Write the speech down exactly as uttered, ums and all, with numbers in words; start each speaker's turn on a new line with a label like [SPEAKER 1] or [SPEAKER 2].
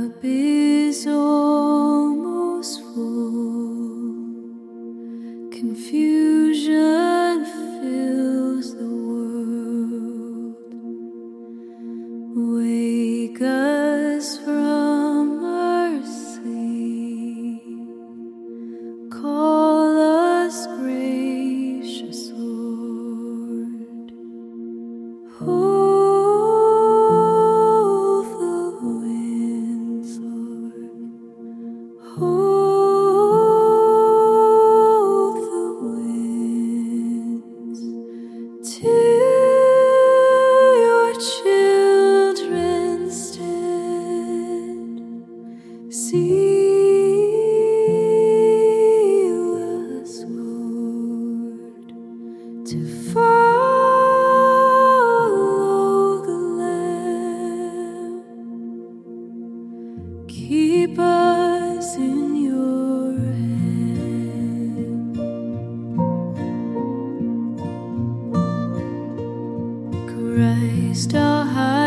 [SPEAKER 1] cup is almost full. Confusion fills the world. Wake us from our sleep. Call us, gracious Lord. Hold the winds, Lord. Hold the winds till your children stand. Seal us, Lord, to follow the Lamb. Keep us in your hand. Christ, our high